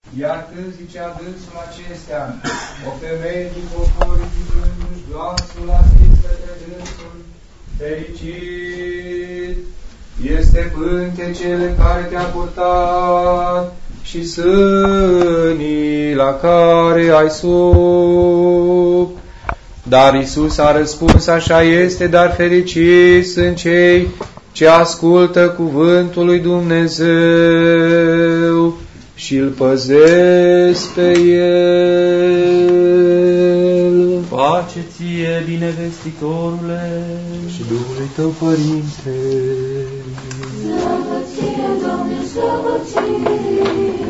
Iar când zicea dânsul acestea, o femeie din popor ridicându-și glasul a zis către dânsul, fericit este pântecele care te-a purtat și sânii la care ai sub. Dar Iisus a răspuns, așa este, dar fericiți sunt cei ce ascultă cuvântul lui Dumnezeu și îl păzesc pe el. Pace ție, binevestitorule, și Duhului tău, Părinte. Slavă ție, Doamne, slavă ție.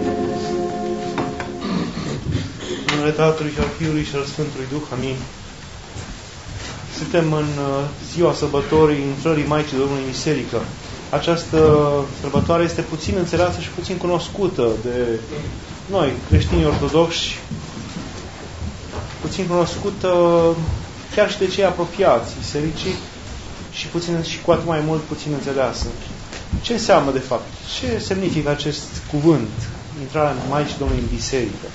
În numele Tatălui și al Fiului și al Sfântului Duh, amin. Suntem în ziua sărbătorii intrării Maicii Domnului în biserică. Această sărbătoare este puțin înțeleasă și puțin cunoscută de noi, creștini ortodoxi, puțin cunoscută chiar și de cei apropiați bisericii și cu atât mai mult puțin înțeleasă. Ce înseamnă de fapt? Ce semnifică acest cuvânt, intrarea Maicii Domnului în biserică?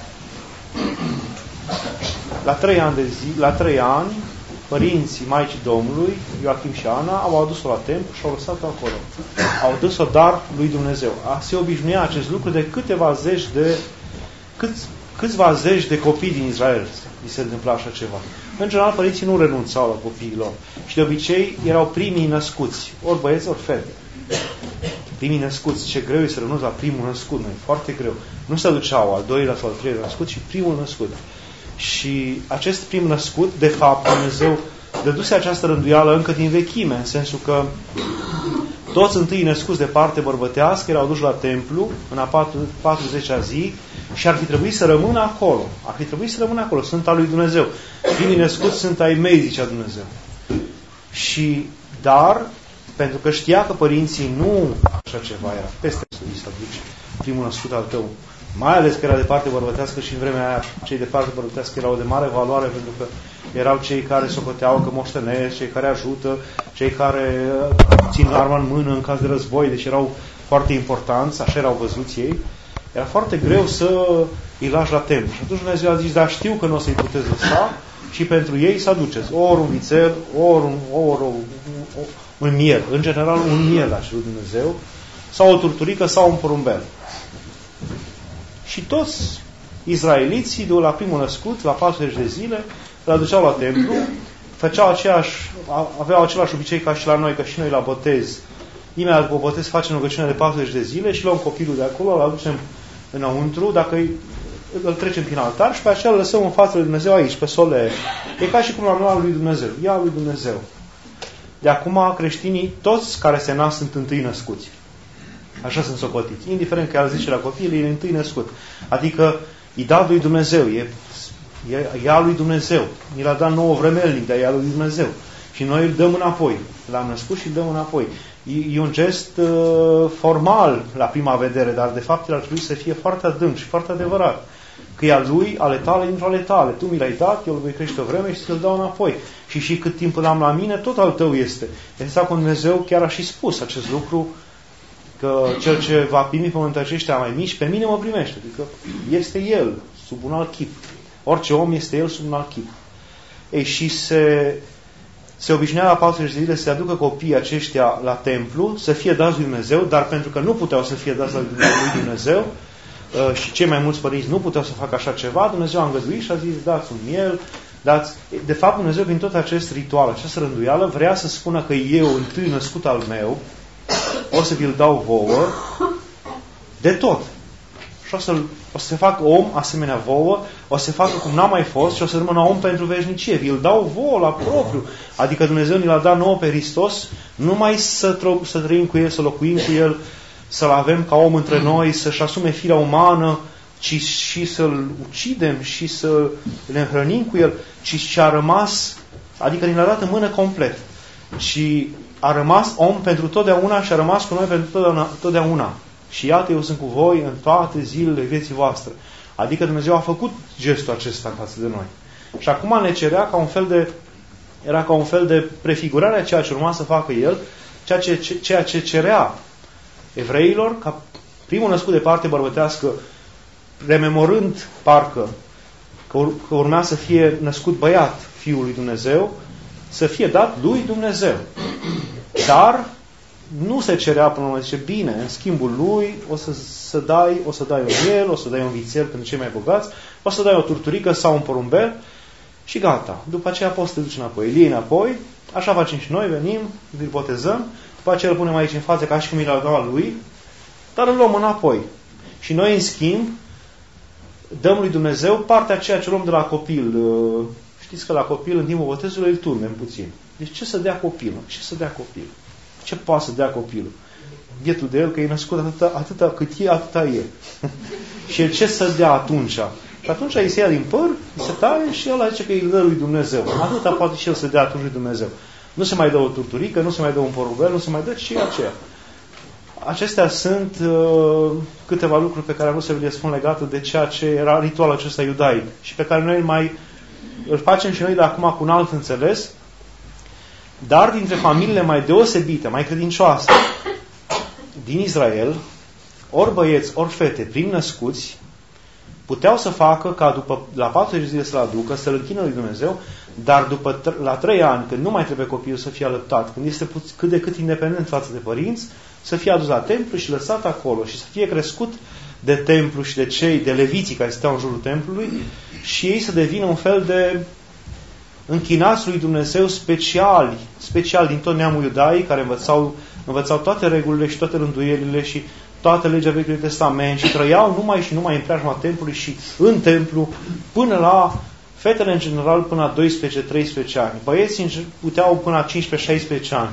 La 3 ani, părinții Maicii Domnului, Ioachim și Ana, au adus-o la templu și au lăsat-o acolo. Au adus-o dar lui Dumnezeu. Se obișnuia acest lucru de câțiva zeci de copii din Israel. Li se întâmpla așa ceva. În general, părinții nu renunțau la copiii lor. Și de obicei erau primii născuți. Ori băieți, ori fete. Primii născuți. Ce greu e să renunți la primul născut. Nu, e foarte greu. Nu se duceau al doilea sau al treilea născut, ci primul născut. Și acest prim născut, de fapt, Dumnezeu dăduse această rânduială încă din vechime, în sensul că toți întâi născuți de parte bărbătească erau duși la templu în a 40-a zi și ar fi trebuit să rămână acolo. Ar fi trebuit să rămână acolo. Sunt al lui Dumnezeu. Primii născuți sunt ai mei, zicea Dumnezeu. Dar, pentru că știa că părinții nu așa ceva era, peste să duci primul născut al tău, mai ales că era de parte bărbătească și în vremea aia cei de parte bărbătească erau de mare valoare pentru că erau cei care socoteau că moștenesc, cei care ajută, cei care țin arma în mână în caz de război, deci erau foarte importanți, așa erau văzuți ei. Era foarte greu să îi lași la templu. Și atunci Dumnezeu a zis, dar știu că nu o să-i puteți lăsa și pentru ei să aduceți ori un vițel, ori un miel. În general un miel a cerut Dumnezeu, sau o turturică, sau un porumbel. Și toți izraeliții, de la primul născut, la 40 de zile, îl aduceau la templu, aveau același obicei ca și la noi, că și noi la botez. Imediat după botez facem rugăciunea de 40 de zile și luăm copilul de acolo, îl aducem înăuntru, dacă îl trecem prin altar și pe aceea îl lăsăm în fața lui Dumnezeu aici, pe soler. E ca și cum l-am luat lui Dumnezeu. Ia lui Dumnezeu. De acum creștinii, toți care se nasc sunt întâi născuți. Așa sunt socotiți. Indiferent că el zice la copil, e întâi născut. Adică îi da lui Dumnezeu. E a lui Dumnezeu. Ni l-a dat nouă vremelnic, dar e a lui Dumnezeu. Și noi îl dăm înapoi. L-am născut și îl dăm înapoi. E un gest formal la prima vedere, dar de fapt el ar trebui să fie foarte adânc și foarte adevărat. Că e a lui, ale tale, dintr-o ale tale. Tu mi l-ai dat, eu îl voi crește o vreme și ți-l dau înapoi. Și cât timp îl am la mine, tot al tău este. Exact cum Dumnezeu chiar a și spus acest lucru, că cel ce va primi pământul aceștia mai mici, pe mine mă primește. Adică este el, sub un alt chip. Orice om este el sub un alt chip. Ei, și se obișnuia la 40 de zile să se aducă copiii aceștia la templu, să fie dați lui Dumnezeu, dar pentru că nu puteau să fie dați lui Dumnezeu și cei mai mulți părinți nu puteau să facă așa ceva, Dumnezeu a îngăduit și a zis, dați un miel, dați... De fapt, Dumnezeu, prin tot acest ritual, această rânduială, vrea să spună că eu, întâi născut al meu, o să vi-l dau vouă de tot. Și o să se facă om asemenea vouă, o să se facă cum n-a mai fost și o să rămână om pentru veșnicie. Vi-l dau vouă la propriu. Adică Dumnezeu ni l-a dat nouă pe Hristos, nu mai să trăim cu El, să locuim cu El, să-L avem ca om între noi, să-și asume firea umană, ci și să-L ucidem și să le înhrănim cu El, ci și a rămas, adică ni l-a dat în mână complet. Și a rămas om pentru totdeauna și a rămas cu noi pentru totdeauna. Și iată, eu sunt cu voi în toate zilele vieții voastre. Adică Dumnezeu a făcut gestul acesta față de noi. Și acum ne cerea era ca un fel de prefigurare a ceea ce urma să facă El, ceea ce cerea evreilor, ca primul născut de parte bărbătească rememorând parcă că urmea să fie născut băiat Fiul lui Dumnezeu, să fie dat lui Dumnezeu. Dar nu se cerea până la urmă, zice, bine, în schimbul lui o să dai un miel, o să dai un vițel pentru cei mai bogați, o să dai o turturică sau un porumbel și gata. După aceea poți să te duci înapoi. Îl iei înapoi, așa facem și noi, venim, îl botezăm, după aceea îl punem aici în față ca și cum îl dat lui, dar îl luăm înapoi. Și noi, în schimb, dăm lui Dumnezeu partea ceea ce luăm de la copil. Știți că la copil, în timpul botezului, îl turmem puțin. Deci ce să dea copilul? Ce să dea copilul? Ce poate să dea copilul? Bietul de el, că e născut atâta cât e, atâta e. Și el ce să dea atunci? Și atunci îi se ia din păr, îi se taie și ăla zice că îi dă lui Dumnezeu. Atâta poate și el să dea atunci lui Dumnezeu. Nu se mai dă o turturică, nu se mai dă un porumbel, nu se mai dă și aceea. Acestea sunt câteva lucruri pe care vreau să vi le spun legate de ceea ce era ritualul acesta iudaic și pe care noi îl facem și noi de acum cu un alt înțeles, dar dintre familiile mai deosebite, mai credincioase din Israel, ori băieți, ori fete, prin născuți, puteau să facă ca la 40 de zile să-l aducă, să-l închină lui Dumnezeu, dar la 3 ani, când nu mai trebuie copilul să fie alăptat, când este cât de cât independent față de părinți, să fie adus la templu și lăsat acolo și să fie crescut de templu și de leviții care stau în jurul templului și ei să devină un fel de închinați lui Dumnezeu special din tot neamul iudaic, care învățau toate regulile și toate rânduielile și toată legea Vechiului Testament și trăiau numai în preajma templului și în templu, până la fetele în general până la 12-13 ani. Băieții puteau până la 15-16 ani.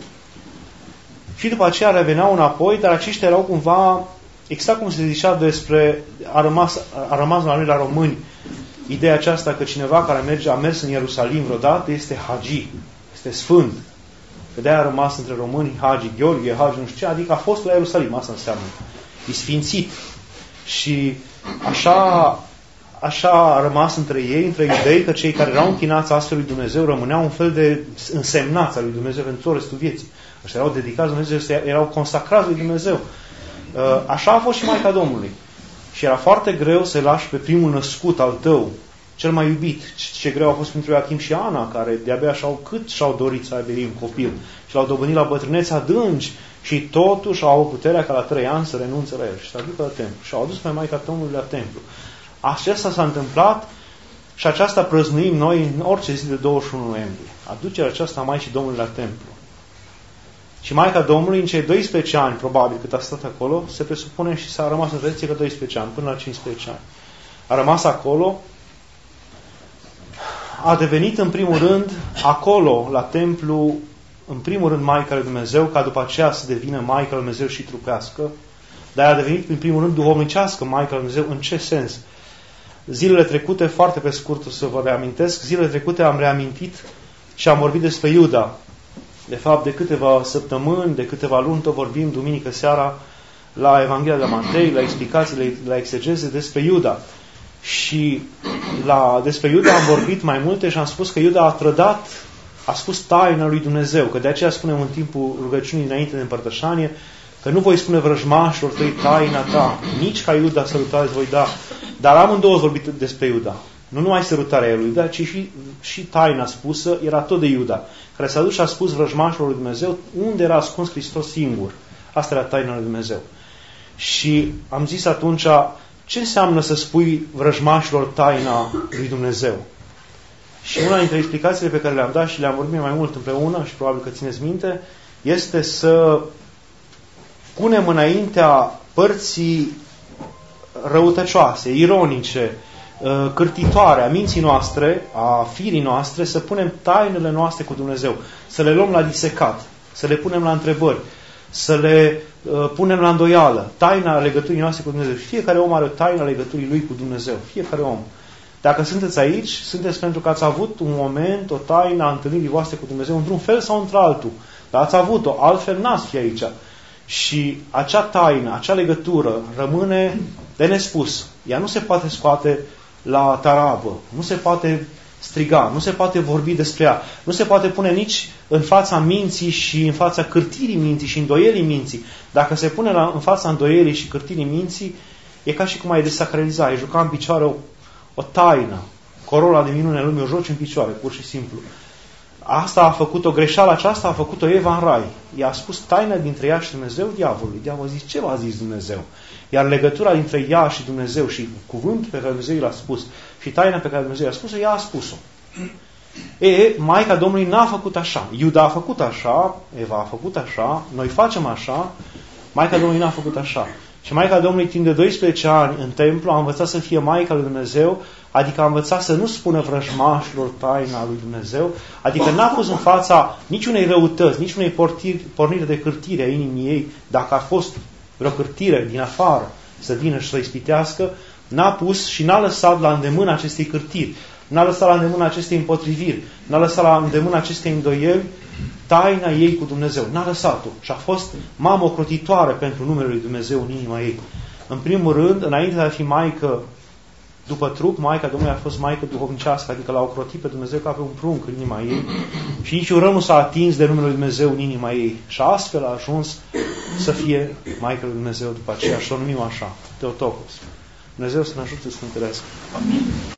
Și după aceea reveneau înapoi, dar aceștia erau cumva, exact cum se zicea despre, a rămas la noi la români, ideea aceasta că cineva care a mers în Ierusalim vreodată este hagi, este sfânt. Că de-aia a rămas între români Hagi Gheorghe, Hagi nu știu ce, adică a fost la Ierusalim, asta înseamnă. E sfințit. Și așa a rămas între ei, între iudei, că cei care erau închinați astfel lui Dumnezeu rămâneau un fel de însemnați al lui Dumnezeu pentru tot restul vieții. Ăștia erau dedicați lui Dumnezeu, erau consacrați lui Dumnezeu. Așa a fost și Maica Domnului. Și era foarte greu să-i lași pe primul născut al tău, cel mai iubit. Ce greu a fost pentru Ioachim și Ana, care de-abia și-au dorit să aibă ei un copil. Și l-au dobândit la bătrânețe adânci și totuși au avut puterea ca la 3 ani să renunțe la el și să aducă la templu. Și au adus pe Maica Domnului la templu. Aceasta s-a întâmplat și aceasta prăznuim noi în orice zi de 21 noiembrie. Aducerea aceasta a Maicii Domnului la templu. Și Maica Domnului, în cei 12 ani, probabil, cât a stat acolo, se presupune și s-a rămas în tradiție că 12 ani, până la 15 ani. A rămas acolo, a devenit în primul rând, acolo, la templu, în primul rând Maica lui Dumnezeu, ca după aceea să devină Maica lui Dumnezeu și trupească, dar a devenit, în primul rând, duhovnicească Maica lui Dumnezeu. În ce sens? Zilele trecute, foarte pe scurt o să vă reamintesc, zilele trecute am reamintit și am vorbit despre Iuda. De fapt, de câteva săptămâni, de câteva luni, tot vorbim duminică seara la Evanghelia de la Matei, la explicațiile, la exegeze despre Iuda. Și despre Iuda am vorbit mai multe și am spus că Iuda a trădat, a spus taina lui Dumnezeu, că de aceea spunem în timpul rugăciunii înainte de împărtășanie, că nu voi spune vrăjmașilor tăi taina ta, nici ca Iuda sărutare îți voi da. Dar amândouă ați vorbit despre Iuda. Nu numai sărutarea lui Iuda, ci și taina spusă era tot de Iuda, care s-a dus și a spus vrăjmașilor lui Dumnezeu unde era ascuns Hristos singur. Asta era taina lui Dumnezeu. Și am zis atunci, ce înseamnă să spui vrăjmașilor taina lui Dumnezeu? Și una dintre explicațiile pe care le-am dat și le-am vorbit mai mult împreună, și probabil că țineți minte, este să punem înaintea părții răutăcioase, ironice, cârtitoare a minții noastre, a firii noastre, să punem tainele noastre cu Dumnezeu, să le luăm la disecat, să le punem la întrebări, să le punem la îndoială, taina legăturii noastre cu Dumnezeu. Fiecare om are o taină a legăturii lui cu Dumnezeu. Fiecare om. Dacă sunteți aici, sunteți pentru că ați avut un moment, o taină a întâlnirii voastre cu Dumnezeu, într-un fel sau într-altul. Dar ați avut-o, altfel n-ați fi aici. Și acea taină, acea legătură rămâne de nespus. Ea nu se poate scoate la tarabă, nu se poate striga, nu se poate vorbi despre ea, nu se poate pune nici în fața minții și în fața cârtirii minții și îndoielii minții. Dacă se pune în fața îndoielii și cârtirii minții, E ca și cum ai desacraliza, ai juca în picioare o taină. Corola de minune lumii o joci în picioare, pur și simplu. Asta a făcut-o, greșeala aceasta a făcut-o Eva în rai. I-a spus taina dintre ea și Dumnezeu diavolului. Diavolul a zis, ce v-a zis Dumnezeu? Iar legătura dintre ea și Dumnezeu și cuvântul pe care Dumnezeu l-a spus și taina pe care Dumnezeu i-a spus-o, ea a spus-o. Maica Domnului n-a făcut așa. Iuda a făcut așa, Eva a făcut așa, noi facem așa, Maica Domnului n-a făcut așa. Și Maica Domnului timp de 12 ani în templu a învățat să fie Maica lui Dumnezeu, adică a învățat să nu spună vrăjmașilor taina lui Dumnezeu, adică n-a pus în fața niciunei răutăți, niciunei pornire de cârtire a inimii ei, dacă a fost vreo cârtire din afară să vină și să ispitească, n-a pus și n-a lăsat la îndemână acestei cârtiri, n-a lăsat la îndemână acestei împotriviri, n-a lăsat la îndemână acestei îndoieli taina ei cu Dumnezeu. N-a lăsat-o. Și a fost mamă ocrotitoare pentru numele lui Dumnezeu în inima ei. În primul rând, înainte de a fi maică după trup, Maica Domnului a fost maică duhovnicească, adică l-a ocrotit pe Dumnezeu ca pe un prunc în inima ei și niciun rău nu s-a atins de numele lui Dumnezeu în inima ei. Și astfel a ajuns să fie Maica lui Dumnezeu după aceea și o numim așa, Theotokos. Dumnezeu să ne ajute să cântărească. Amin.